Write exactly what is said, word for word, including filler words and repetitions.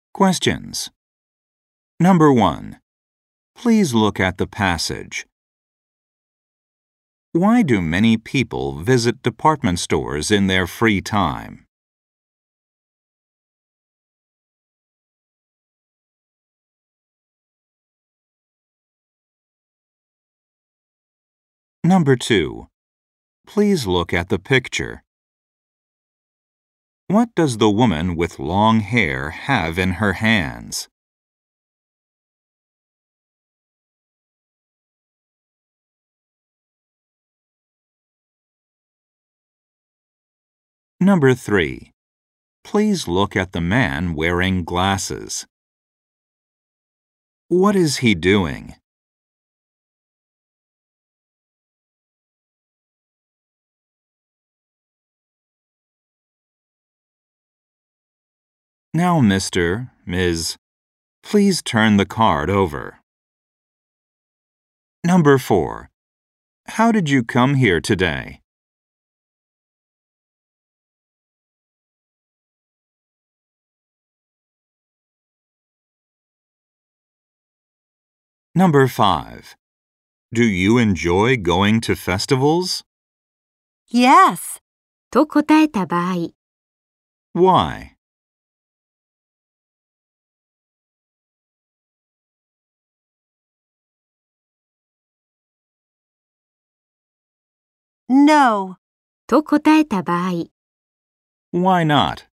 Questions. Number one. Please look at the passage. Why do many people visit department stores in their free time? Number two. Please look at the picture. What does the woman with long hair have in her hands? Number three. Please look at the man wearing glasses. What is he doing? Now, Mister, Miz, please turn the card over. Number four. How did you come here today? Number five. Do you enjoy going to festivals? Yes. と答えた場合、 Why? No. と答えた場合、 Why not?